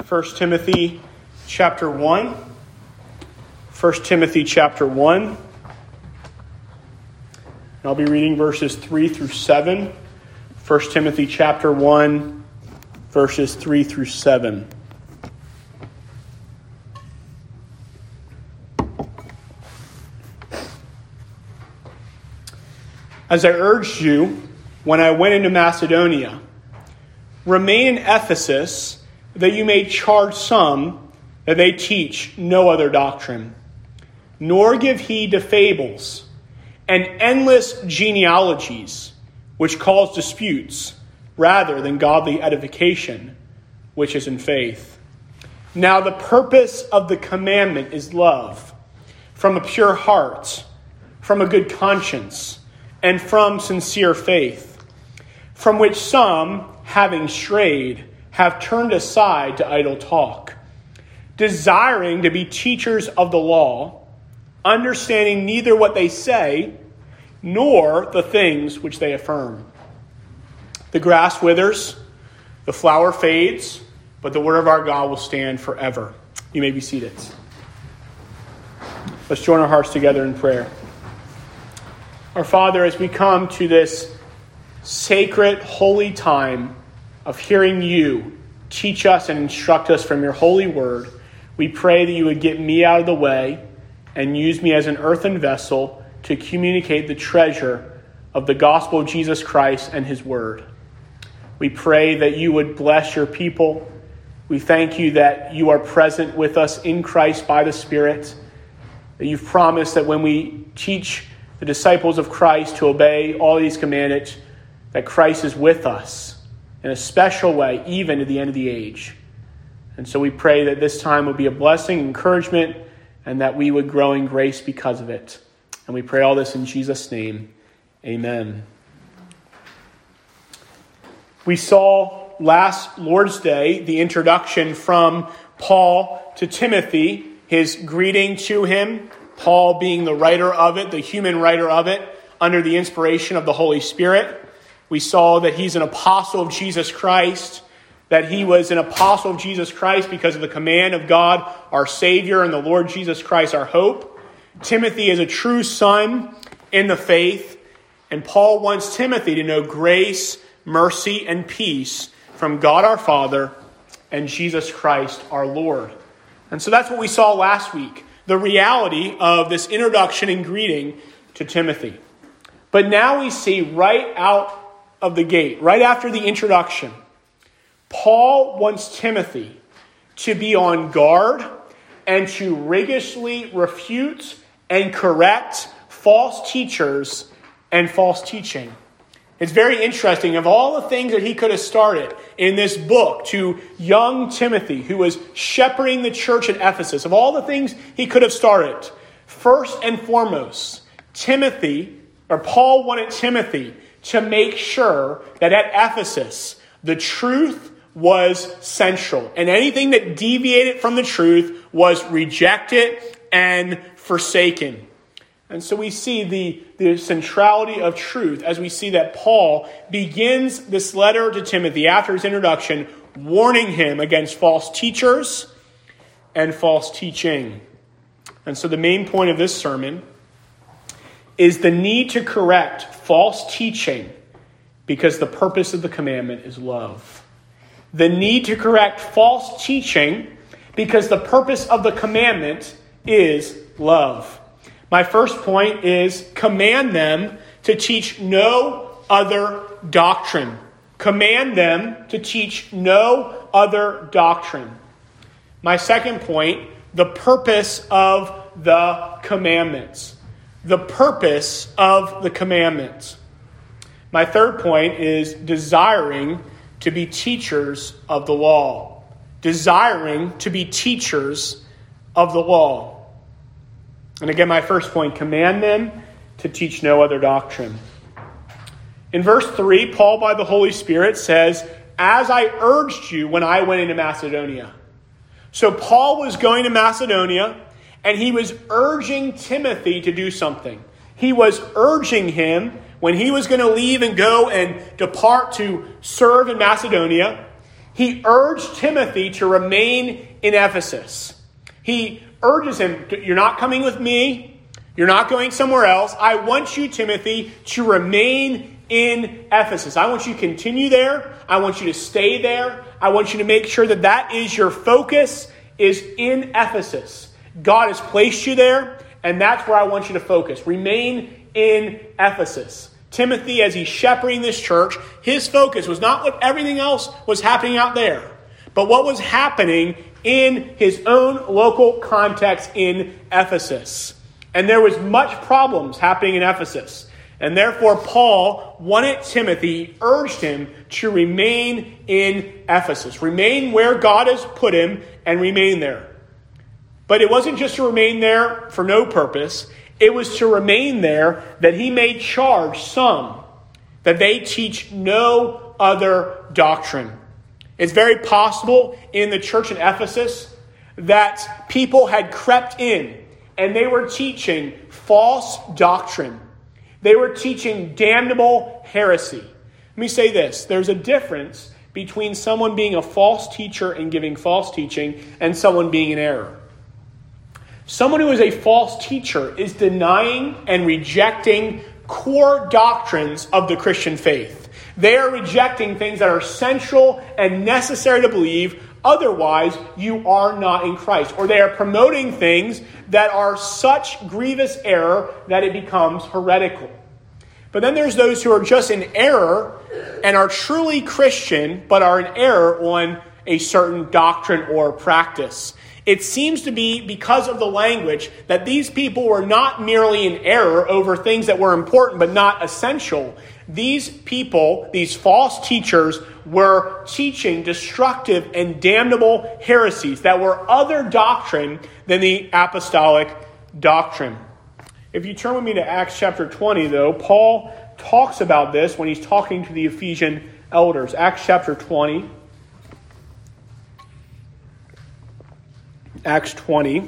1 Timothy chapter 1. 1 Timothy chapter 1. And I'll be reading verses 3 through 7. 1 Timothy chapter 1, verses 3 through 7. As I urged you when I went into Macedonia, remain in Ephesus, that you may charge some that they teach no other doctrine, nor give heed to fables and endless genealogies, which cause disputes, rather than godly edification, which is in faith. Now the purpose of the commandment is love, from a pure heart, from a good conscience, and from sincere faith, from which some, having strayed, have turned aside to idle talk, desiring to be teachers of the law, understanding neither what they say, nor the things which they affirm. The grass withers, the flower fades, but the word of our God will stand forever. You may be seated. Let's join our hearts together in prayer. Our Father, as we come to this sacred, holy time of hearing you teach us and instruct us from your holy word, we pray that you would get me out of the way and use me as an earthen vessel to communicate the treasure of the gospel of Jesus Christ and his word. We pray that you would bless your people. We thank you that you are present with us in Christ by the Spirit, that you've promised that when we teach the disciples of Christ to obey all these commandments, that Christ is with us in a special way, even to the end of the age. And so we pray that this time would be a blessing, encouragement, and that we would grow in grace because of it. And we pray all this in Jesus' name. Amen. We saw last Lord's Day the introduction from Paul to Timothy, his greeting to him, Paul being the writer of it, the human writer of it, under the inspiration of the Holy Spirit. We saw that he's an apostle of Jesus Christ, that he was an apostle of Jesus Christ because of the command of God, our Savior, and the Lord Jesus Christ, our hope. Timothy is a true son in the faith, and Paul wants Timothy to know grace, mercy, and peace from God our Father and Jesus Christ our Lord. And so that's what we saw last week, the reality of this introduction and greeting to Timothy. But now we see right out of the gate, right after the introduction, Paul wants Timothy to be on guard and to rigorously refute and correct false teachers and false teaching. It's very interesting. Of all the things that he could have started in this book to young Timothy, who was shepherding the church at Ephesus, of all the things he could have started, first and foremost, Paul wanted Timothy to make sure that at Ephesus, the truth was central. And anything that deviated from the truth was rejected and forsaken. And so we see the centrality of truth as we see that Paul begins this letter to Timothy after his introduction, warning him against false teachers and false teaching. And so the main point of this sermon is the need to correct false teaching because the purpose of the commandment is love. The need to correct false teaching because the purpose of the commandment is love. My first point is command them to teach no other doctrine. Command them to teach no other doctrine. My second point, the purpose of the commandments. The purpose of the commandments. My third point is desiring to be teachers of the law. Desiring to be teachers of the law. And again, my first point, command them to teach no other doctrine. In verse 3, Paul, by the Holy Spirit, says, as I urged you when I went into Macedonia. So Paul was going to Macedonia, and he was urging Timothy to do something. He was urging him when he was going to leave and go and depart to serve in Macedonia. he urged Timothy to remain in Ephesus. He urges him, you're not coming with me. You're not going somewhere else. I want you, Timothy, to remain in Ephesus. I want you to continue there. I want you to stay there. I want you to make sure that that is your focus, is in Ephesus. God has placed you there, and that's where I want you to focus. Remain in Ephesus. Timothy, as he's shepherding this church, his focus was not what everything else was happening out there, but what was happening in his own local context in Ephesus. And there was much problems happening in Ephesus. And therefore, Paul wanted Timothy, urged him to remain in Ephesus. Remain where God has put him and remain there. But it wasn't just to remain there for no purpose. It was to remain there that he may charge some that they teach no other doctrine. It's very possible in the church in Ephesus that people had crept in and they were teaching false doctrine. They were teaching damnable heresy. Let me say this. There's a difference between someone being a false teacher and giving false teaching and someone being in error. Someone who is a false teacher is denying and rejecting core doctrines of the Christian faith. They are rejecting things that are central and necessary to believe. Otherwise, you are not in Christ. Or they are promoting things that are such grievous error that it becomes heretical. But then there's those who are just in error and are truly Christian, but are in error on a certain doctrine or practice. It seems to be because of the language that these people were not merely in error over things that were important but not essential. These people, these false teachers, were teaching destructive and damnable heresies that were other doctrine than the apostolic doctrine. If you turn with me to Acts chapter 20, though, Paul talks about this when he's talking to the Ephesian elders. Acts chapter 20. Acts 20.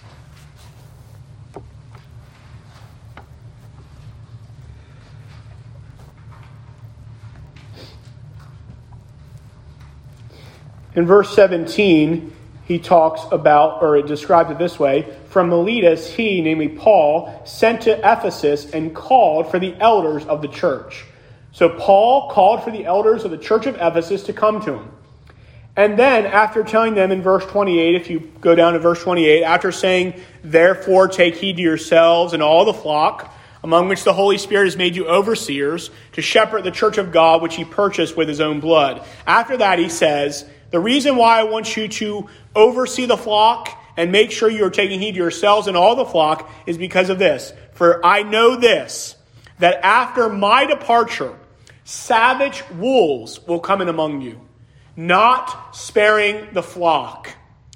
In verse 17, he talks about, or it describes it this way, from Miletus, he, namely Paul, sent to Ephesus and called for the elders of the church. So Paul called for the elders of the church of Ephesus to come to him. And then, after telling them in verse 28, if you go down to verse 28, after saying, therefore take heed to yourselves and all the flock, among which the Holy Spirit has made you overseers, to shepherd the church of God, which he purchased with his own blood. After that, he says, the reason why I want you to oversee the flock and make sure you are taking heed to yourselves and all the flock is because of this. For I know this, that after my departure, savage wolves will come in among you, not sparing the flock.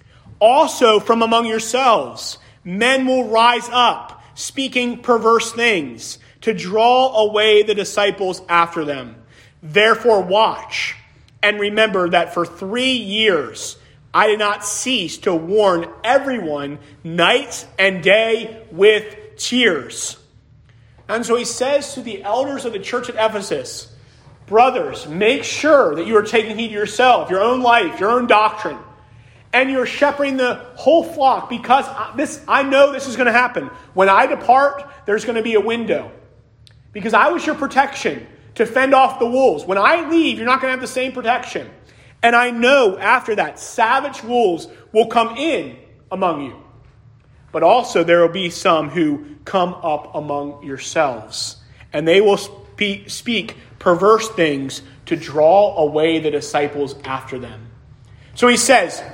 Also from among yourselves, men will rise up, speaking perverse things, to draw away the disciples after them. Therefore watch, and remember that for 3 years I did not cease to warn everyone night and day with tears. And so he says to the elders of the church at Ephesus, brothers, make sure that you are taking heed to yourself, your own life, your own doctrine, and you're shepherding the whole flock, because I know this is going to happen. When I depart, there's going to be a window, because I was your protection to fend off the wolves. When I leave, you're not going to have the same protection. And I know after that, savage wolves will come in among you. But also there will be some who come up among yourselves, and they will speak perverse things to draw away the disciples after them. So he says,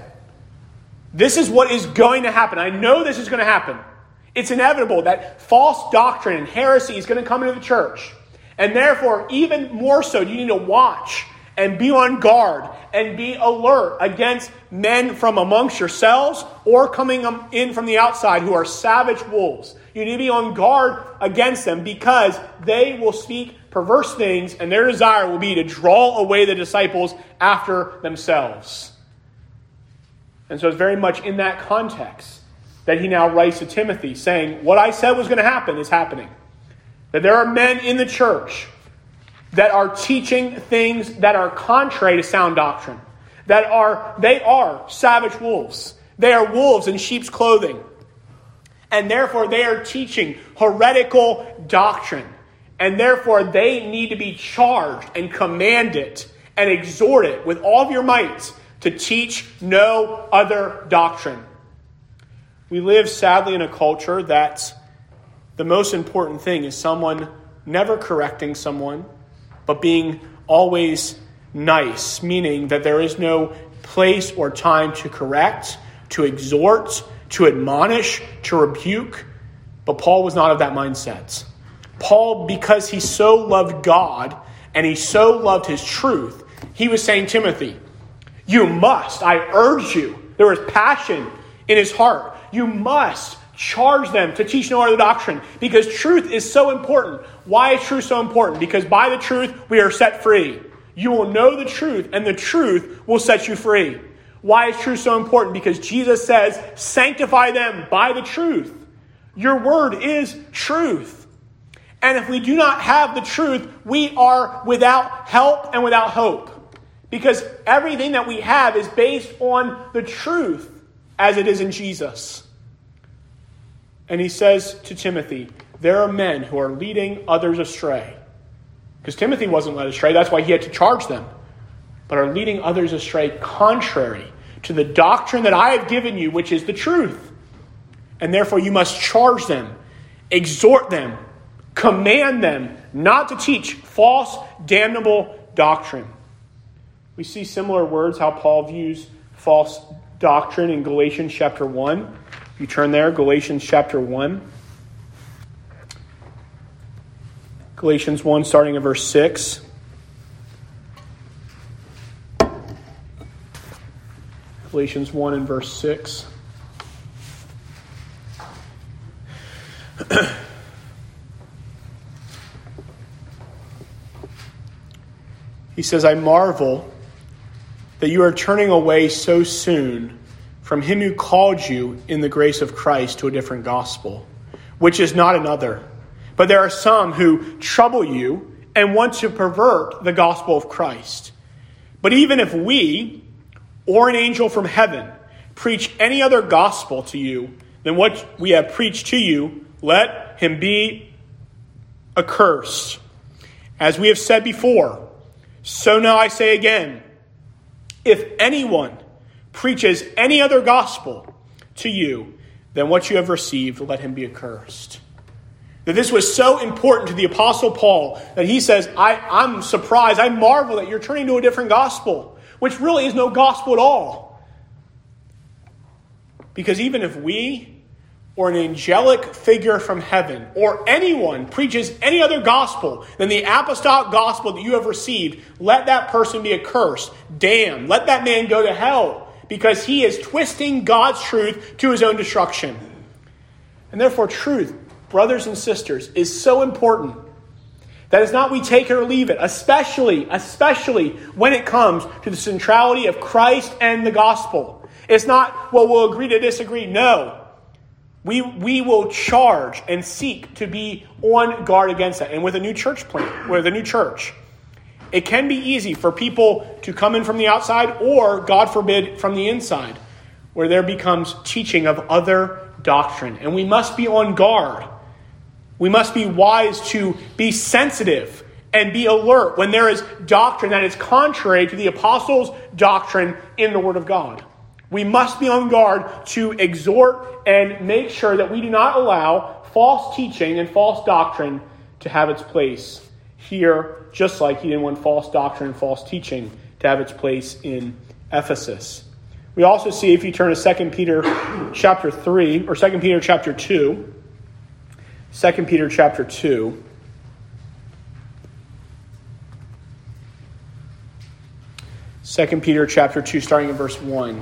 this is what is going to happen. I know this is going to happen. It's inevitable that false doctrine and heresy is going to come into the church. And therefore, even more so, you need to watch and be on guard and be alert against men from amongst yourselves or coming in from the outside who are savage wolves. You need to be on guard against them, because they will speak perverse things, and their desire will be to draw away the disciples after themselves. And so it's very much in that context that he now writes to Timothy, saying, what I said was going to happen is happening. That there are men in the church that are teaching things that are contrary to sound doctrine. they are savage wolves. They are wolves in sheep's clothing. And therefore they are teaching heretical doctrine. And therefore they need to be charged and commanded and exhorted with all of your might to teach no other doctrine. We live sadly in a culture that the most important thing is someone never correcting someone, but being always nice, meaning that there is no place or time to correct, to exhort, to admonish, to rebuke. But Paul was not of that mindset. Paul, because he so loved God and he so loved his truth, he was saying, Timothy, you must, I urge you. There was passion in his heart. You must charge them to teach no other doctrine, because truth is so important. Why is truth so important? Because by the truth, we are set free. You will know the truth, and the truth will set you free. Why is truth so important? Because Jesus says, sanctify them by the truth. Your word is truth. And if we do not have the truth, we are without help and without hope. Because everything that we have is based on the truth as it is in Jesus. And he says to Timothy, there are men who are leading others astray. Because Timothy wasn't led astray, that's why he had to charge them. But are leading others astray contrary to the doctrine that I have given you, which is the truth. And therefore you must charge them, exhort them, command them not to teach false, damnable doctrine. We see similar words how Paul views false doctrine in Galatians chapter 1. You turn there, Galatians chapter 1. Galatians 1, starting in verse 6. Galatians 1 and verse 6. He says, I marvel that you are turning away so soon from him who called you in the grace of Christ to a different gospel, which is not another. But there are some who trouble you and want to pervert the gospel of Christ. But even if we, or an angel from heaven, preach any other gospel to you than what we have preached to you, let him be accursed. As we have said before, so now I say again, if anyone preaches any other gospel to you than what you have received, let him be accursed. That this was so important to the Apostle Paul that he says, I'm surprised, I marvel that you're turning to a different gospel, which really is no gospel at all. Because even if we or an angelic figure from heaven or anyone preaches any other gospel than the apostolic gospel that you have received, let that person be accursed, damned. Let that man go to hell, because he is twisting God's truth to his own destruction. And therefore truth, brothers and sisters, is so important that it's not we take it or leave it, especially when it comes to the centrality of Christ and the gospel. It's not, well, we'll agree to disagree. No. We will charge and seek to be on guard against that. And with a new church plant, with a new church, it can be easy for people to come in from the outside or, God forbid, from the inside, where there becomes teaching of other doctrine. And we must be on guard. We must be wise to be sensitive and be alert when there is doctrine that is contrary to the apostles' doctrine in the Word of God. We must be on guard to exhort and make sure that we do not allow false teaching and false doctrine to have its place here, just like he didn't want false doctrine and false teaching to have its place in Ephesus. We also see, if you turn to 2 Peter chapter 3, or 2 Peter chapter 2, 2 Peter chapter 2, Second Peter chapter 2, starting in verse 1.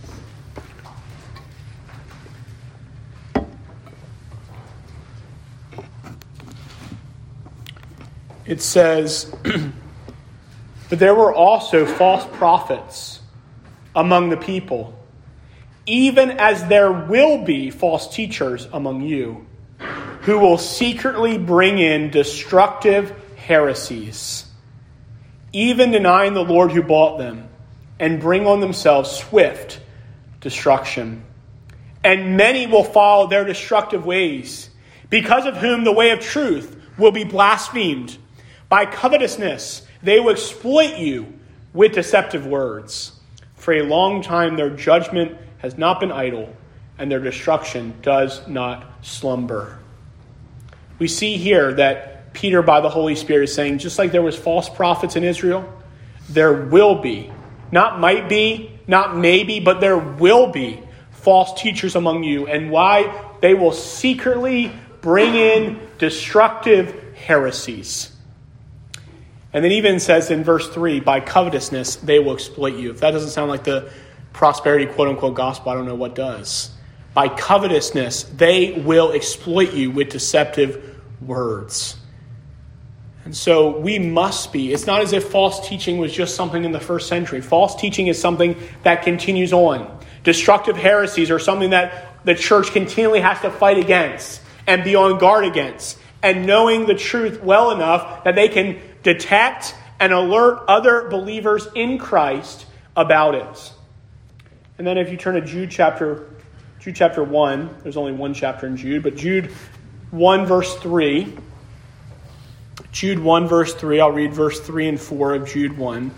It says, but there were also false prophets among the people, even as there will be false teachers among you, who will secretly bring in destructive heresies, even denying the Lord who bought them, and bring on themselves swift destruction. And many will follow their destructive ways, because of whom the way of truth will be blasphemed. By covetousness they will exploit you with deceptive words. For a long time their judgment has not been idle, and their destruction does not slumber. We see here that Peter, by the Holy Spirit, is saying, just like there was false prophets in Israel, there will be, not might be, not maybe, but there will be false teachers among you, and why they will secretly bring in destructive heresies. And then even says in verse 3, by covetousness they will exploit you. If that doesn't sound like the prosperity quote-unquote gospel, I don't know what does. By covetousness they will exploit you with deceptive words. And so we must be. It's not as if false teaching was just something in the first century. False teaching is something that continues on. Destructive heresies are something that the church continually has to fight against and be on guard against. And knowing the truth well enough that they can detect and alert other believers in Christ about it. And then if you turn to Jude chapter 1, there's only one chapter in Jude, but Jude 1 verse 3. Jude 1 verse 3, I'll read verse 3 and 4 of Jude 1.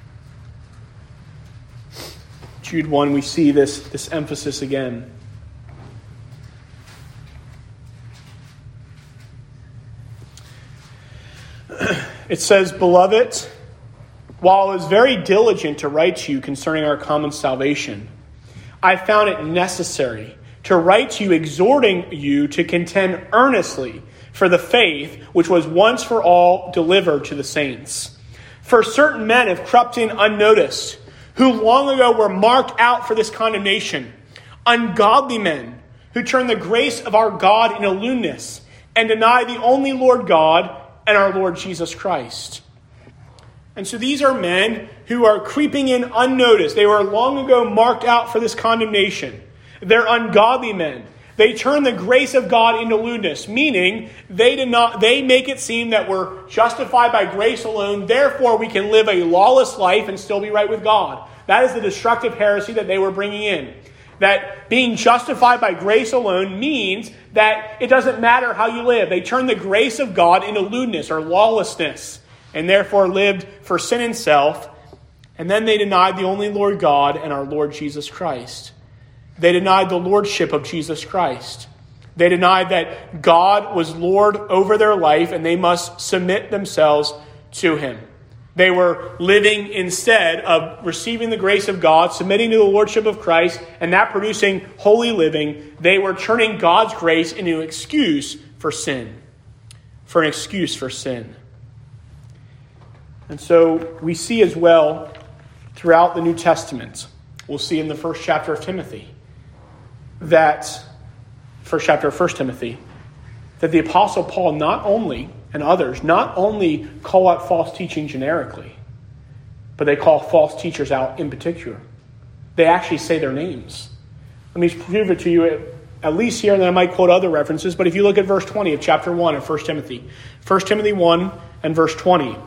Jude 1, we see this emphasis again. It says, Beloved, while I was very diligent to write to you concerning our common salvation, I found it necessary to write to you exhorting you to contend earnestly for the faith which was once for all delivered to the saints. For certain men have crept in unnoticed, who long ago were marked out for this condemnation, ungodly men who turn the grace of our God into lewdness and deny the only Lord God and our Lord Jesus Christ. And so these are men who are creeping in unnoticed. They were long ago marked out for this condemnation. They're ungodly men. They turn the grace of God into lewdness, meaning they make it seem that we're justified by grace alone, therefore we can live a lawless life and still be right with God. That is the destructive heresy that they were bringing in. That being justified by grace alone means that it doesn't matter how you live. They turn the grace of God into lewdness or lawlessness, and therefore lived for sin and self. And then they denied the only Lord God and our Lord Jesus Christ. They denied the lordship of Jesus Christ. They denied that God was Lord over their life and they must submit themselves to him. They were living instead of receiving the grace of God, submitting to the lordship of Christ, and that producing holy living. They were turning God's grace into an excuse for sin. For an excuse for sin. And so we see as well throughout the New Testament, we'll see in the first chapter of Timothy, that first chapter of 1 Timothy, that the Apostle Paul and others not only call out false teaching generically, but they call false teachers out in particular. They actually say their names. Let me prove it to you at least here, and then I might quote other references, but if you look at verse 20 of chapter 1 of 1 Timothy, 1 Timothy 1 and verse 20,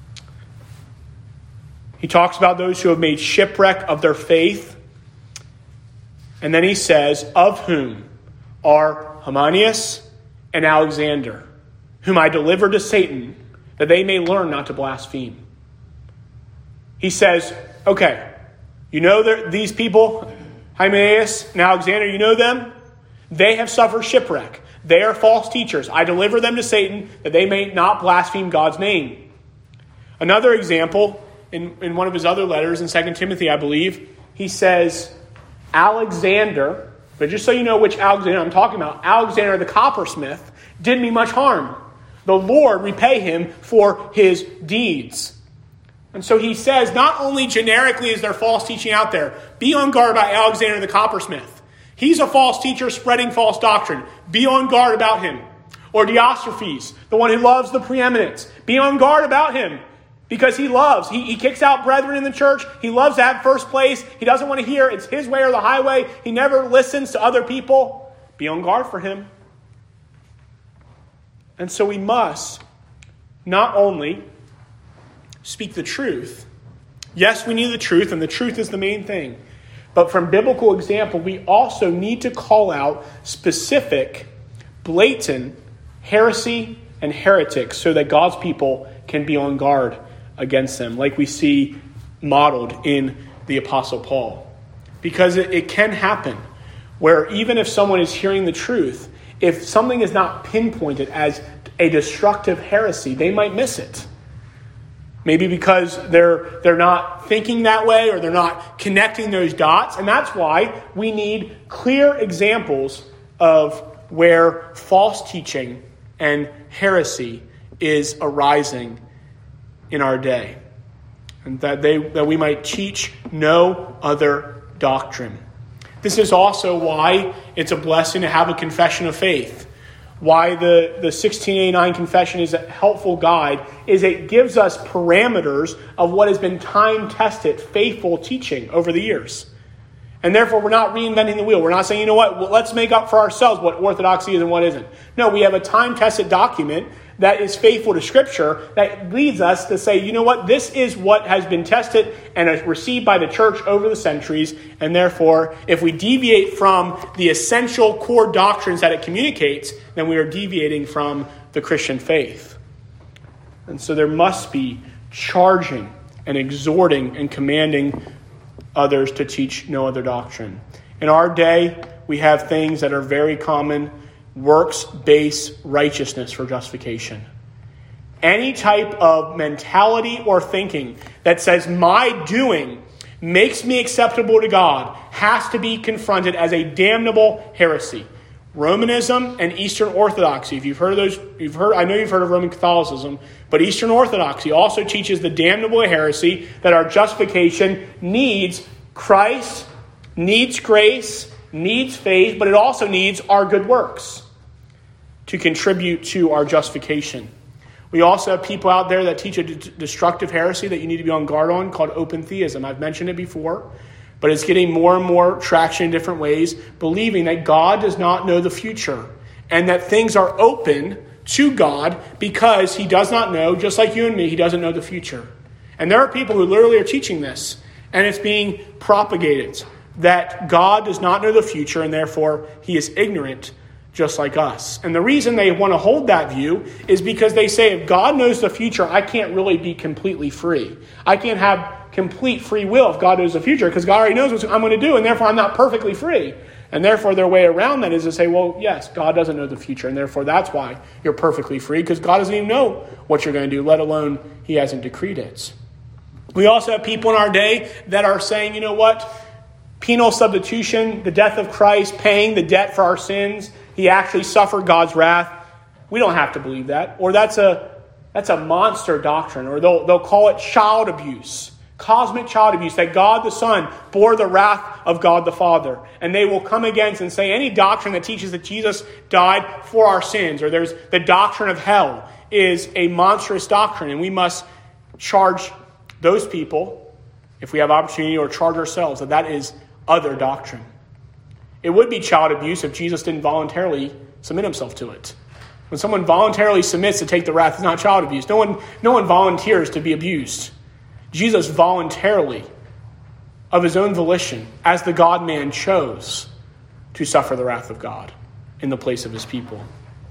he talks about those who have made shipwreck of their faith. And then he says, of whom are Hymenaeus and Alexander, whom I delivered to Satan, that they may learn not to blaspheme. He says, okay, you know these people, Hymenaeus and Alexander, you know them? They have suffered shipwreck. They are false teachers. I deliver them to Satan, that they may not blaspheme God's name. Another example, in one of his other letters, in 2 Timothy, I believe, he says, Alexander, but just so you know which Alexander I'm talking about, Alexander the coppersmith did me much harm. The Lord repay him for his deeds. And so he says, not only generically is there false teaching out there, be on guard about Alexander the coppersmith. He's a false teacher spreading false doctrine. Be on guard about him. Or Diotrephes, the one who loves the preeminence. Be on guard about him. Because he loves. He kicks out brethren in the church. He loves to have first place. He doesn't want to hear it's his way or the highway. He never listens to other people. Be on guard for him. And so we must not only speak the truth, Yes, we need the truth, and the truth is the main thing. But from biblical example, we also need to call out specific, blatant heresy and heretics so that God's people can be on guard against them, like we see modeled in the Apostle Paul. Because it can happen where even if someone is hearing the truth, if something is not pinpointed as a destructive heresy, they might miss it. Maybe because they're not thinking that way or they're not connecting those dots. And that's why we need clear examples of where false teaching and heresy is arising in our day. And that we might teach no other doctrine. This is also why it's a blessing to have a confession of faith. Why the 1689 confession is a helpful guide is it gives us parameters of what has been time-tested, faithful teaching over the years. And therefore, we're not reinventing the wheel. We're not saying, you know what, well, let's make up for ourselves what orthodoxy is and what isn't. No, we have a time-tested document that is faithful to Scripture that leads us to say, you know what, this is what has been tested and received by the church over the centuries. And therefore, if we deviate from the essential core doctrines that it communicates, then we are deviating from the Christian faith. And so there must be charging and exhorting and commanding others to teach no other doctrine. In our day, we have things that are very common: works-based righteousness for justification. Any type of mentality or thinking that says my doing makes me acceptable to God has to be confronted as a damnable heresy. Romanism and Eastern Orthodoxy, if you've heard of those, I know you've heard of Roman Catholicism, but Eastern Orthodoxy also teaches the damnable heresy that our justification needs Christ, needs grace, needs faith, but it also needs our good works to contribute to our justification. We also have people out there that teach a destructive heresy that you need to be on guard on called open theism. I've mentioned it before, but it's getting more and more traction in different ways, believing that God does not know the future and that things are open to God because he does not know, just like you and me, he doesn't know the future. And there are people who literally are teaching this, and it's being propagated that God does not know the future and therefore he is ignorant just like us. And the reason they want to hold that view is because they say if God knows the future, I can't really be completely free. I can't have complete free will if God knows the future because God already knows what I'm going to do and therefore I'm not perfectly free. And therefore their way around that is to say, well, yes, God doesn't know the future and therefore that's why you're perfectly free because God doesn't even know what you're going to do, let alone he hasn't decreed it. We also have people in our day that are saying, you know what, penal substitution, the death of Christ, paying the debt for our sins, he actually suffered God's wrath. We don't have to believe that. Or that's a monster doctrine. Or they'll call it child abuse, cosmic child abuse, that God the Son bore the wrath of God the Father. And they will come against and say any doctrine that teaches that Jesus died for our sins, or there's the doctrine of hell, is a monstrous doctrine. And we must charge those people, if we have opportunity, or charge ourselves that is other doctrine. It would be child abuse if Jesus didn't voluntarily submit himself to it. When someone voluntarily submits to take the wrath, it's not child abuse. No one volunteers to be abused. Jesus voluntarily, of his own volition, as the God-man, chose to suffer the wrath of God in the place of his people.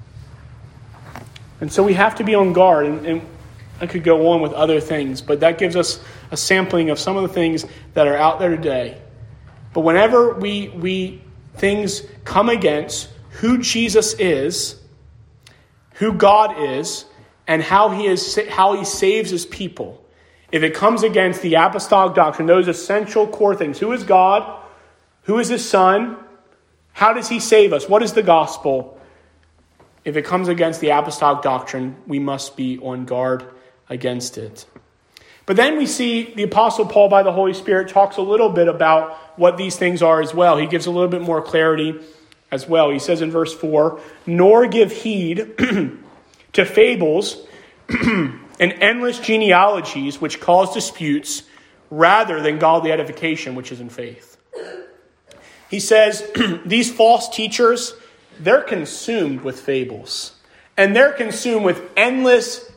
And so we have to be on guard, and I could go on with other things, but that gives us a sampling of some of the things that are out there today. But whenever we things come against who Jesus is, who God is, and how he saves his people, if it comes against the apostolic doctrine, those essential core things, who is God, who is his Son, how does he save us, what is the gospel? If it comes against the apostolic doctrine, we must be on guard against it. But then we see the Apostle Paul, by the Holy Spirit, talks a little bit about what these things are as well. He gives a little bit more clarity as well. He says in verse 4, "Nor give heed to fables and endless genealogies which cause disputes, rather than godly edification which is in faith." He says these false teachers, they're consumed with fables. And they're consumed with endless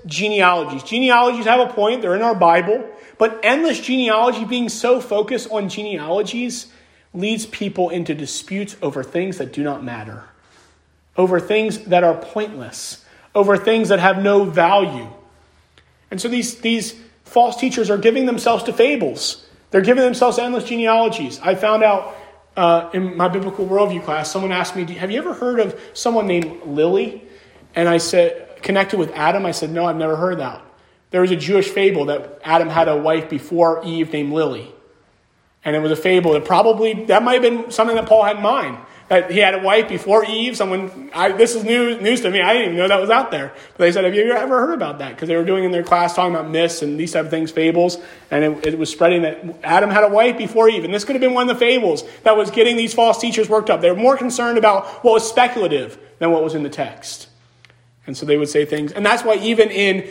genealogies. Genealogies have a point. They're in our Bible. But endless genealogy, being so focused on genealogies, leads people into disputes over things that do not matter, over things that are pointless, over things that have no value. And so these false teachers are giving themselves to fables. They're giving themselves endless genealogies. I found out in my biblical worldview class, someone asked me, have you ever heard of someone named Lily? And I said, connected with Adam? I said, no, I've never heard that. There was a Jewish fable that Adam had a wife before Eve named Lily. And it was a fable that might have been something that Paul had in mind. That he had a wife before Eve. This is news to me. I didn't even know that was out there. But they said, have you ever heard about that? Because they were doing in their class talking about myths and these type of things, fables. And it was spreading that Adam had a wife before Eve. And this could have been one of the fables that was getting these false teachers worked up. They were more concerned about what was speculative than what was in the text. And so they would say things. And that's why even in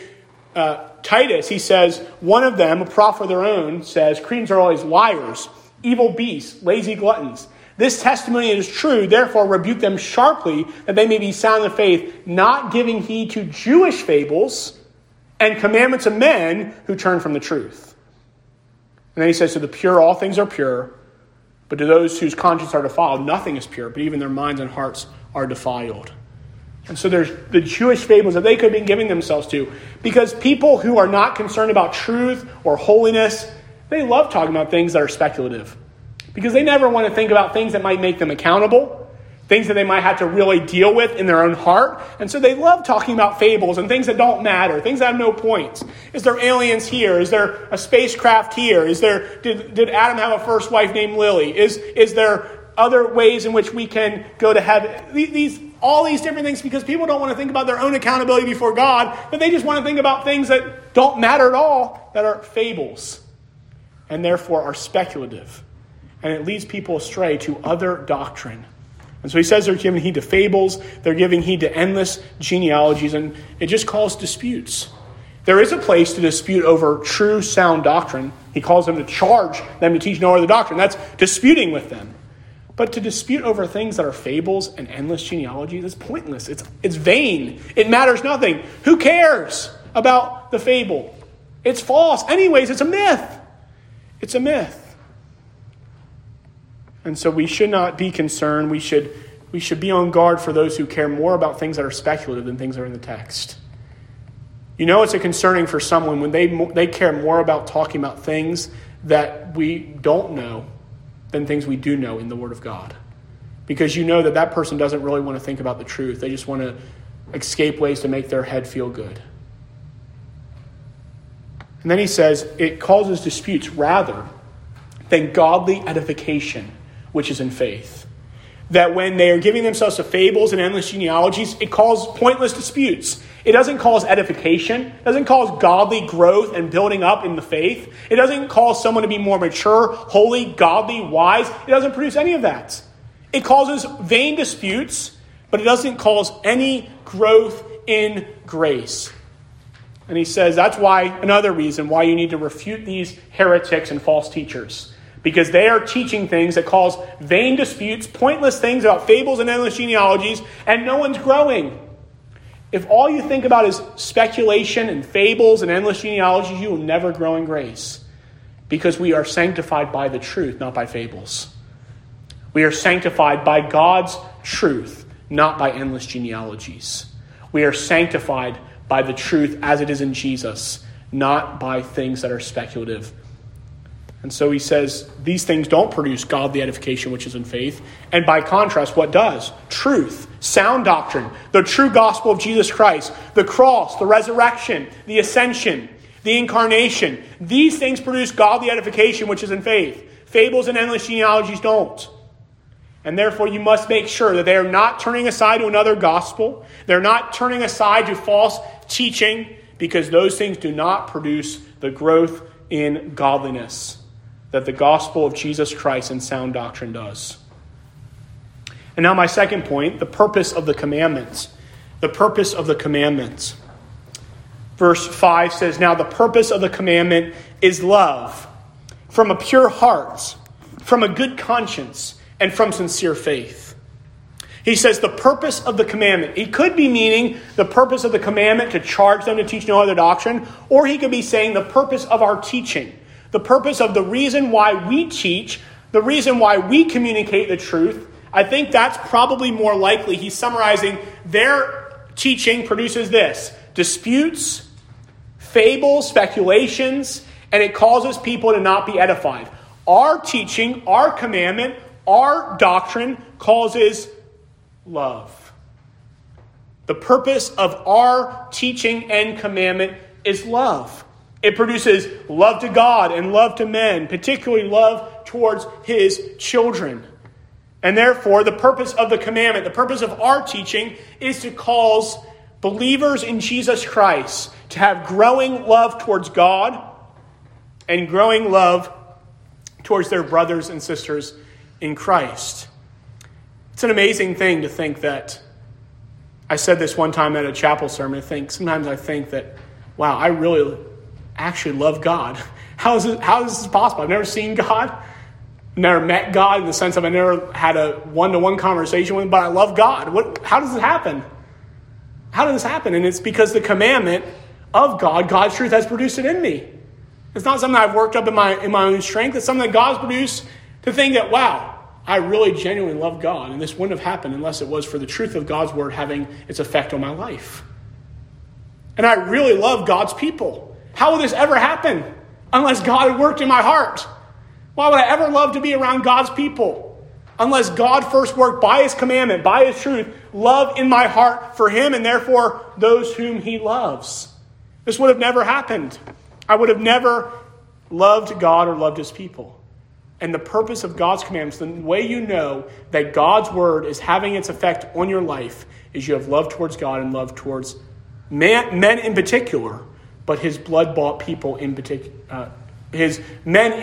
Titus, he says, one of them, a prophet of their own, says, Cretans are always liars, evil beasts, lazy gluttons. This testimony is true, therefore rebuke them sharply, that they may be sound in the faith, not giving heed to Jewish fables and commandments of men who turn from the truth. And then he says, to the pure, all things are pure, but to those whose conscience are defiled, nothing is pure, but even their minds and hearts are defiled. And so there's the Jewish fables that they could have been giving themselves to. Because people who are not concerned about truth or holiness, they love talking about things that are speculative. Because they never want to think about things that might make them accountable, things that they might have to really deal with in their own heart. And so they love talking about fables and things that don't matter, things that have no point. Is there aliens here? Is there a spacecraft here? Did Adam have a first wife named Lily? Is there other ways in which we can go to heaven? All these different things, because people don't want to think about their own accountability before God, but they just want to think about things that don't matter at all, that are fables, and therefore are speculative. And it leads people astray to other doctrine. And so he says they're giving heed to fables, they're giving heed to endless genealogies, and it just causes disputes. There is a place to dispute over true, sound doctrine. He calls them to charge them to teach no other doctrine. That's disputing with them. But to dispute over things that are fables and endless genealogies is pointless. It's vain. It matters nothing. Who cares about the fable? It's false. Anyways, it's a myth. It's a myth. And so we should not be concerned. We should be on guard for those who care more about things that are speculative than things that are in the text. You know it's concerning for someone when they care more about talking about things that we don't know than things we do know in the Word of God. Because you know that person doesn't really want to think about the truth. They just want to escape ways to make their head feel good. And then he says it causes disputes rather than godly edification, which is in faith. That when they are giving themselves to fables and endless genealogies, it causes pointless disputes. It doesn't cause edification. It doesn't cause godly growth and building up in the faith. It doesn't cause someone to be more mature, holy, godly, wise. It doesn't produce any of that. It causes vain disputes, but it doesn't cause any growth in grace. And he says that's why, another reason why you need to refute these heretics and false teachers. Because they are teaching things that cause vain disputes, pointless things about fables and endless genealogies, and no one's growing. If all you think about is speculation and fables and endless genealogies, you will never grow in grace. Because we are sanctified by the truth, not by fables. We are sanctified by God's truth, not by endless genealogies. We are sanctified by the truth as it is in Jesus, not by things that are speculative. And so he says these things don't produce godly edification, which is in faith. And by contrast, what does? Truth, sound doctrine, the true gospel of Jesus Christ, the cross, the resurrection, the ascension, the incarnation. These things produce godly edification, which is in faith. Fables and endless genealogies don't. And therefore you must make sure that they are not turning aside to another gospel. They're not turning aside to false teaching, because those things do not produce the growth in godliness that the gospel of Jesus Christ and sound doctrine does. And now my second point, the purpose of the commandments. The purpose of the commandments. Verse 5 says, now the purpose of the commandment is love, from a pure heart, from a good conscience, and from sincere faith. He says the purpose of the commandment. He could be meaning the purpose of the commandment to charge them to teach no other doctrine, or he could be saying the purpose of our teaching, the purpose of the reason why we teach, the reason why we communicate the truth. I think that's probably more likely. He's summarizing their teaching produces this: disputes, fables, speculations, and it causes people to not be edified. Our teaching, our commandment, our doctrine causes love. The purpose of our teaching and commandment is love. It produces love to God and love to men, particularly love towards his children. And therefore, the purpose of the commandment, the purpose of our teaching, is to cause believers in Jesus Christ to have growing love towards God and growing love towards their brothers and sisters in Christ. It's an amazing thing to think that, I said this one time at a chapel sermon, sometimes I think that, wow, I really actually love God. How is this possible? I've never seen God, never met God in the sense of I never had a one-to-one conversation with him, but I love God. How does it happen? How does this happen? And it's because the commandment of God, God's truth, has produced it in me. It's not something I've worked up in my own strength. It's something that God's produced to think that, wow, I really genuinely love God, and this wouldn't have happened unless it was for the truth of God's word having its effect on my life. And I really love God's people. How would this ever happen unless God had worked in my heart? Why would I ever love to be around God's people unless God first worked by his commandment, by his truth, love in my heart for him and therefore those whom he loves? This would have never happened. I would have never loved God or loved his people. And the purpose of God's commandments, the way you know that God's word is having its effect on your life, is you have love towards God and love towards men in particular, but his blood-bought people in particular, his men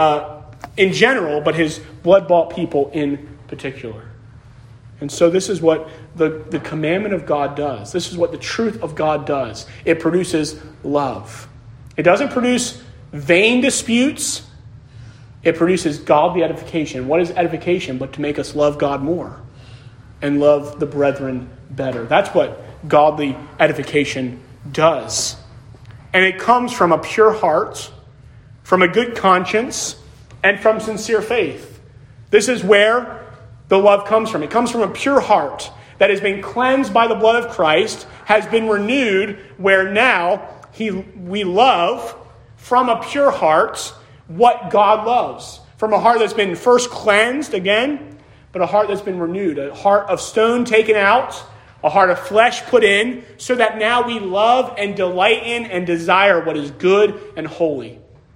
in general, but his blood-bought people in particular. And so this is what the commandment of God does. This is what the truth of God does. It produces love. It doesn't produce vain disputes. It produces godly edification. What is edification but to make us love God more and love the brethren better? That's what godly edification does. And it comes from a pure heart, from a good conscience, and from sincere faith. This is where the love comes from. It comes from a pure heart that has been cleansed by the blood of Christ, has been renewed, where now we love from a pure heart what God loves. From a heart that's been first cleansed again, but a heart that's been renewed. A heart of stone taken out, a heart of flesh put in, so that now we love and delight in and desire what is good and holy.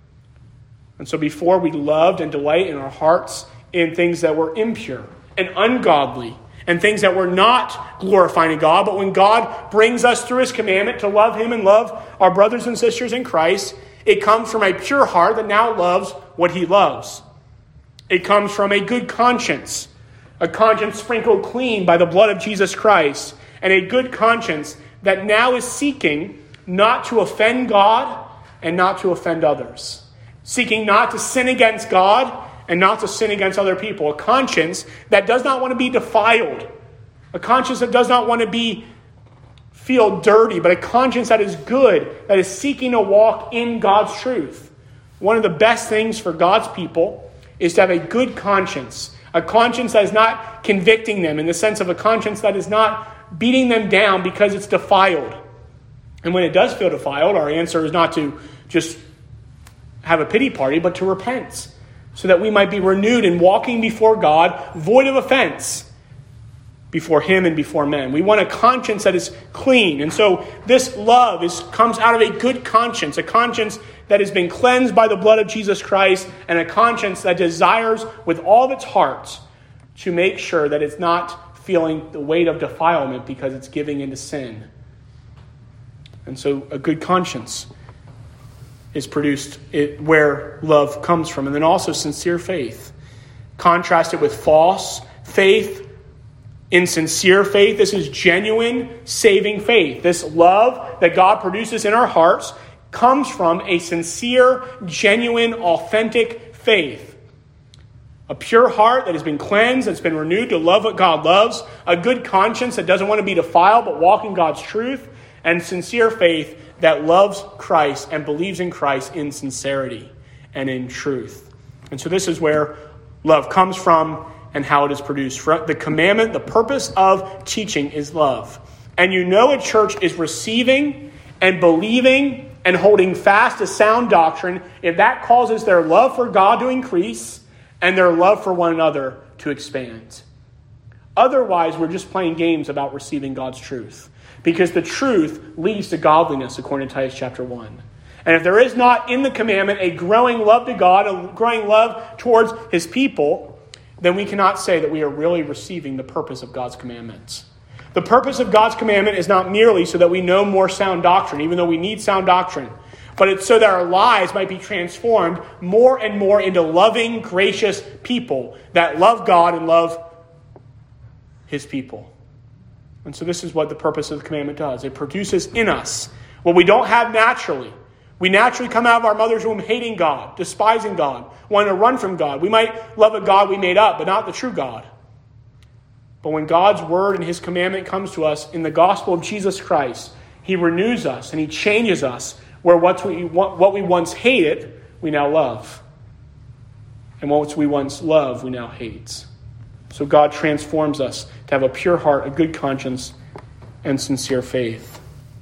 And so before we loved and delight in our hearts in things that were impure and ungodly and things that were not glorifying to God, but when God brings us through his commandment to love him and love our brothers and sisters in Christ, it comes from a pure heart that now loves what he loves. It comes from a good conscience, a conscience sprinkled clean by the blood of Jesus Christ, and a good conscience that now is seeking not to offend God and not to offend others. Seeking not to sin against God and not to sin against other people. A conscience that does not want to be defiled. A conscience that does not want to feel dirty, but a conscience that is good, that is seeking to walk in God's truth. One of the best things for God's people is to have a good conscience. A conscience that is not convicting them in the sense of a conscience that is not beating them down because it's defiled. And when it does feel defiled, our answer is not to just have a pity party, but to repent, so that we might be renewed in walking before God, void of offense, before him and before men. We want a conscience that is clean. And so this love comes out of a good conscience, a conscience that has been cleansed by the blood of Jesus Christ, and a conscience that desires with all of its heart to make sure that it's not feeling the weight of defilement because it's giving into sin. And so a good conscience is produced where love comes from. And then also sincere faith. Contrasted with false faith. In sincere faith, this is genuine saving faith. This love that God produces in our hearts comes from a sincere, genuine, authentic faith. A pure heart that has been cleansed, that's been renewed to love what God loves. A good conscience that doesn't want to be defiled but walk in God's truth. And sincere faith that loves Christ and believes in Christ in sincerity and in truth. And so this is where love comes from and how it is produced. The commandment, the purpose of teaching is love. And you know a church is receiving and believing and holding fast to sound doctrine if that causes their love for God to increase and their love for one another to expand. Otherwise, we're just playing games about receiving God's truth. Because the truth leads to godliness, according to Titus chapter 1. And if there is not in the commandment a growing love to God, a growing love towards his people, then we cannot say that we are really receiving the purpose of God's commandments. The purpose of God's commandment is not merely so that we know more sound doctrine, even though we need sound doctrine, but it's so that our lives might be transformed more and more into loving, gracious people that love God and love his people. And so this is what the purpose of the commandment does. It produces in us what we don't have naturally. We naturally come out of our mother's womb hating God, despising God, wanting to run from God. We might love a God we made up, but not the true God. But when God's word and his commandment comes to us in the gospel of Jesus Christ, he renews us and he changes us where what we once hated, we now love. And what we once loved, we now hate. So God transforms us to have a pure heart, a good conscience, and sincere faith.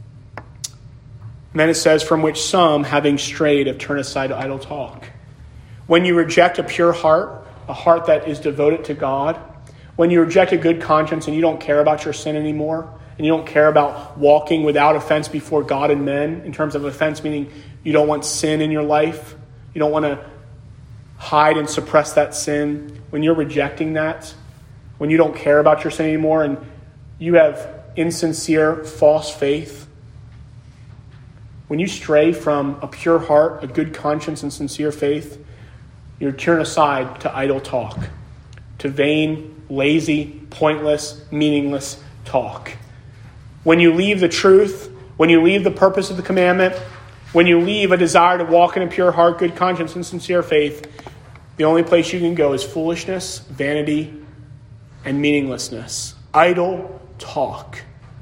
And then it says, from which some, having strayed, have turned aside to idle talk. When you reject a pure heart, a heart that is devoted to God, when you reject a good conscience and you don't care about your sin anymore, and you don't care about walking without offense before God and men, in terms of offense meaning you don't want sin in your life, you don't want to hide and suppress that sin, when you're rejecting that, when you don't care about your sin anymore and you have insincere, false faith, when you stray from a pure heart, a good conscience, and sincere faith, you turn aside to idle talk, to vain, lazy, pointless, meaningless talk. When you leave the truth, when you leave the purpose of the commandment, when you leave a desire to walk in a pure heart, good conscience, and sincere faith, the only place you can go is foolishness, vanity, and meaninglessness. Idle talk.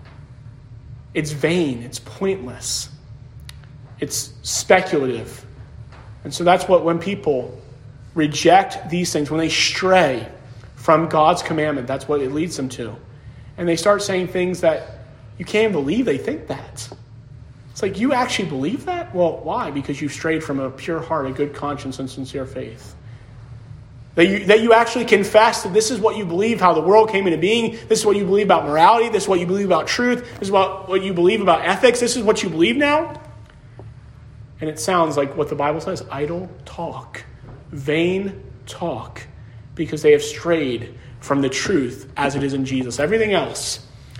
It's vain. It's pointless. It's speculative. And so that's what when people reject these things, when they stray from God's commandment, that's what it leads them to. And they start saying things that you can't even believe they think that. It's like, you actually believe that? Well, why? Because you've strayed from a pure heart, a good conscience, and sincere faith. That you actually confess that this is what you believe, how the world came into being. This is what you believe about morality. This is what you believe about truth. This is what you believe about ethics. This is what you believe now. And it sounds like what the Bible says, idle talk, vain talk, because they have strayed from the truth as it is in Jesus. Everything else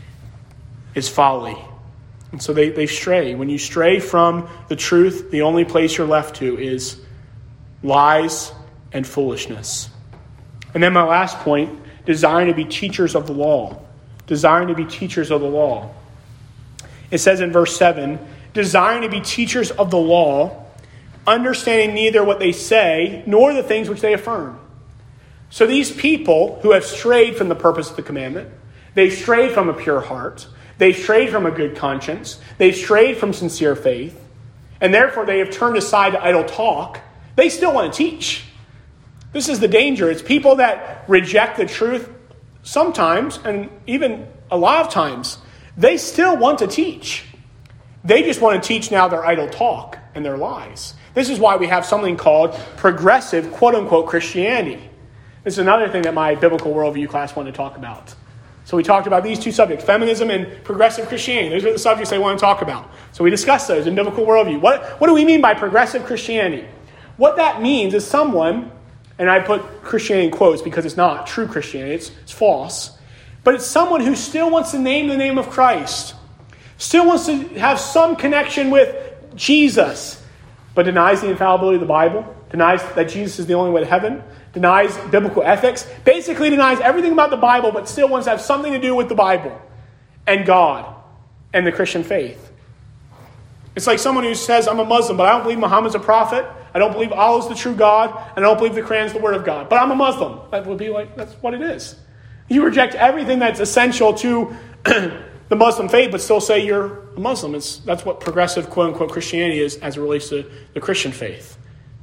is folly. And so they stray. When you stray from the truth, the only place you're left to is lies and foolishness. And then my last point, desiring to be teachers of the law. Desiring to be teachers of the law. It says in verse 7, desiring to be teachers of the law, understanding neither what they say nor the things which they affirm. So these people who have strayed from the purpose of the commandment, they've strayed from a pure heart, they've strayed from a good conscience, they've strayed from sincere faith, and therefore they have turned aside to idle talk, they still want to teach. This is the danger. It's people that reject the truth sometimes, and even a lot of times, they still want to teach. They just want to teach now their idle talk and their lies. This is why we have something called progressive, quote-unquote, Christianity. This is another thing that my biblical worldview class wanted to talk about. So we talked about these two subjects, feminism and progressive Christianity. Those are the subjects they want to talk about. So we discussed those in biblical worldview. What do we mean by progressive Christianity? What that means is someone, and I put Christianity in quotes because it's not true Christianity, it's false, but it's someone who still wants to name the name of Christ, still wants to have some connection with Jesus, but denies the infallibility of the Bible, denies that Jesus is the only way to heaven, denies biblical ethics, basically denies everything about the Bible, but still wants to have something to do with the Bible and God and the Christian faith. It's like someone who says, I'm a Muslim, but I don't believe Muhammad's a prophet. I don't believe Allah's the true God, and I don't believe the Quran's the word of God, but I'm a Muslim. That would be like, that's what it is. You reject everything that's essential to the Muslim faith, but still say you're a Muslim. That's what progressive, quote-unquote, Christianity is as it relates to the Christian faith.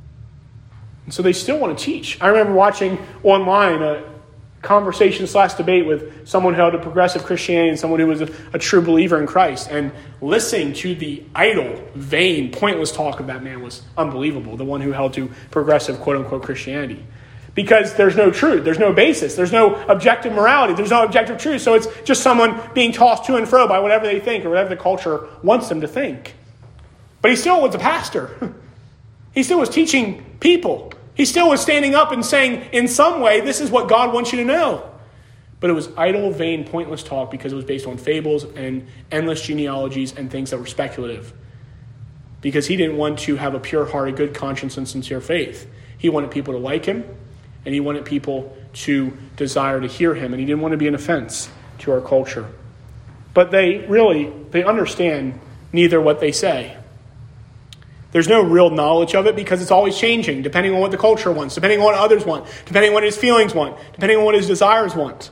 And so they still want to teach. I remember watching online a conversation/debate with someone who held a progressive Christianity and someone who was a true believer in Christ. And listening to the idle, vain, pointless talk of that man was unbelievable, the one who held to progressive, quote-unquote, Christianity. Because there's no truth, there's no basis, there's no objective morality, there's no objective truth. So it's just someone being tossed to and fro by whatever they think or whatever the culture wants them to think. But he still was a pastor. He still was teaching people. He still was standing up and saying, in some way, this is what God wants you to know. But it was idle, vain, pointless talk because it was based on fables and endless genealogies and things that were speculative. Because he didn't want to have a pure heart, a good conscience, and sincere faith. He wanted people to like him, and he wanted people to desire to hear him, and he didn't want to be an offense to our culture. But they understand neither what they say. There's no real knowledge of it because it's always changing, depending on what the culture wants, depending on what others want, depending on what his feelings want, depending on what his desires want.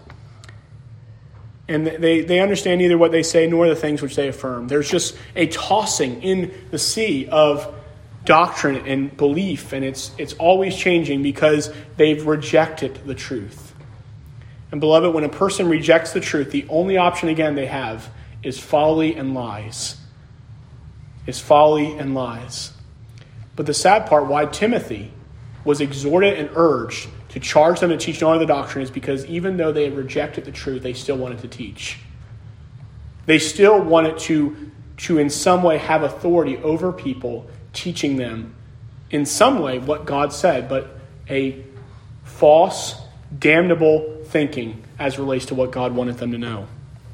And they understand neither what they say nor the things which they affirm. There's just a tossing in the sea of doctrine and belief, and it's always changing because they've rejected the truth. And beloved, when a person rejects the truth, the only option again they have is folly and lies. Is folly and lies. But the sad part, why Timothy was exhorted and urged to charge them to teach no other doctrine, is because even though they had rejected the truth, they still wanted to teach. They still wanted to in some way have authority over people, teaching them in some way what God said, but a false, damnable thinking as relates to what God wanted them to know.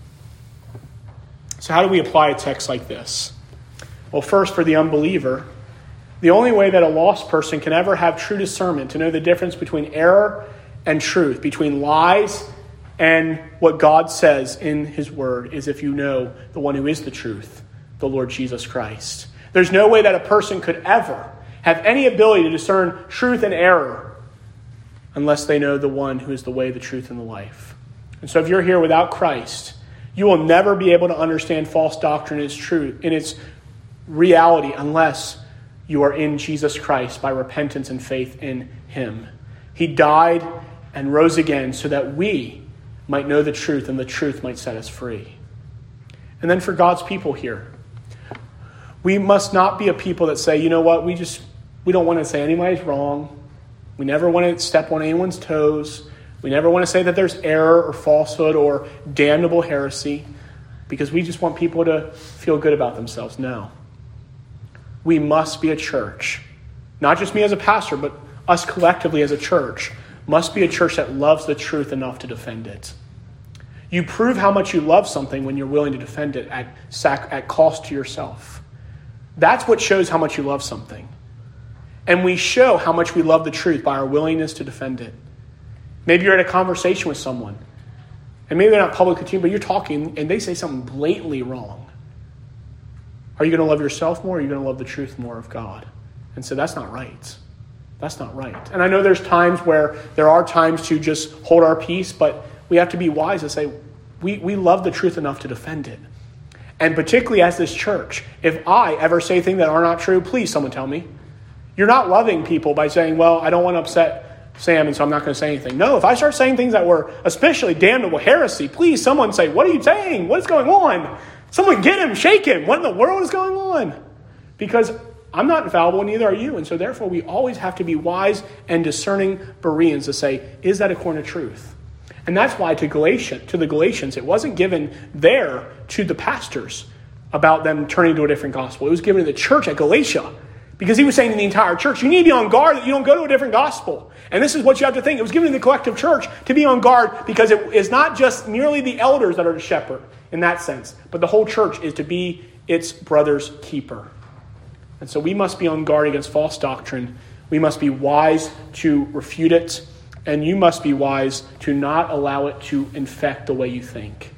So how do we apply a text like this? Well, first, for the unbeliever, the only way that a lost person can ever have true discernment, to know the difference between error and truth, between lies and what God says in his word, is if you know the one who is the truth, the Lord Jesus Christ. There's no way that a person could ever have any ability to discern truth and error unless they know the one who is the way, the truth, and the life. And so if you're here without Christ, you will never be able to understand false doctrine in its reality unless you are in Jesus Christ by repentance and faith in him. He died and rose again so that we might know the truth and the truth might set us free. And then for God's people here, we must not be a people that say, you know what, we don't want to say anybody's wrong. We never want to step on anyone's toes. We never want to say that there's error or falsehood or damnable heresy because we just want people to feel good about themselves. No. We must be a church, not just me as a pastor, but us collectively as a church, must be a church that loves the truth enough to defend it. You prove how much you love something when you're willing to defend it at cost to yourself. That's what shows how much you love something. And we show how much we love the truth by our willingness to defend it. Maybe you're at a conversation with someone, and maybe they're not publicly to you, but you're talking, and they say something blatantly wrong. Are you going to love yourself more, or are you going to love the truth more of God? And so that's not right. That's not right. And I know there are times to just hold our peace, but we have to be wise and say, we love the truth enough to defend it. And particularly as this church, if I ever say things that are not true, please someone tell me. You're not loving people by saying, well, I don't want to upset Sam, and so I'm not going to say anything. No, if I start saying things that were especially damnable heresy, please someone say, what are you saying? What is going on? Someone get him, shake him. What in the world is going on? Because I'm not infallible, and neither are you. And so therefore, we always have to be wise and discerning Bereans to say, is that according to truth? And that's why to the Galatians, it wasn't given there to the pastors about them turning to a different gospel. It was given to the church at Galatia. Because he was saying to the entire church, you need to be on guard that you don't go to a different gospel. And this is what you have to think. It was given to the collective church to be on guard because it is not just merely the elders that are to shepherd in that sense, but the whole church is to be its brother's keeper. And so we must be on guard against false doctrine. We must be wise to refute it. And you must be wise to not allow it to infect the way you think.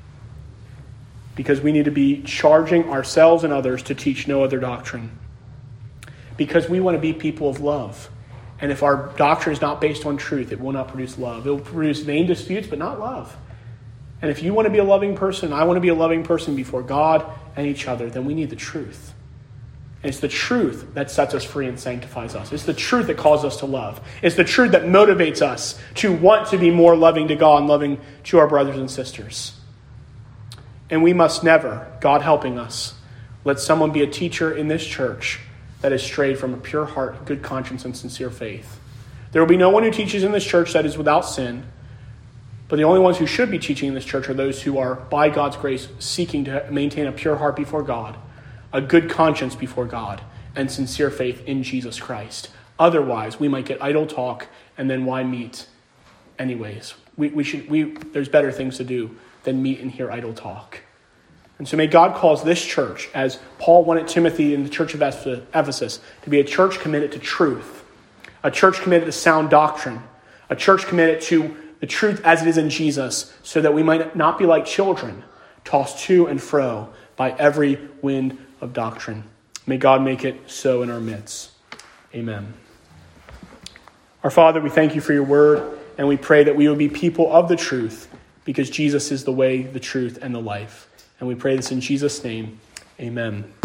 Because we need to be charging ourselves and others to teach no other doctrine. because we want to be people of love. And if our doctrine is not based on truth, it will not produce love. It will produce vain disputes, but not love. And if you want to be a loving person, I want to be a loving person before God and each other, then we need the truth. And it's the truth that sets us free and sanctifies us. It's the truth that calls us to love. It's the truth that motivates us to want to be more loving to God and loving to our brothers and sisters. And we must never, God helping us, let someone be a teacher in this church that is strayed from a pure heart, good conscience, and sincere faith. There will be no one who teaches in this church that is without sin, but the only ones who should be teaching in this church are those who are, by God's grace, seeking to maintain a pure heart before God, a good conscience before God, and sincere faith in Jesus Christ. Otherwise, we might get idle talk, and then why meet anyways? There's better things to do than meet and hear idle talk. And so may God cause this church, as Paul wanted Timothy in the church of Ephesus, to be a church committed to truth, a church committed to sound doctrine, a church committed to the truth as it is in Jesus, so that we might not be like children, tossed to and fro by every wind of doctrine. May God make it so in our midst. Amen. Our Father, we thank you for your word, and we pray that we will be people of the truth, because Jesus is the way, the truth, and the life. And we pray this in Jesus' name. Amen.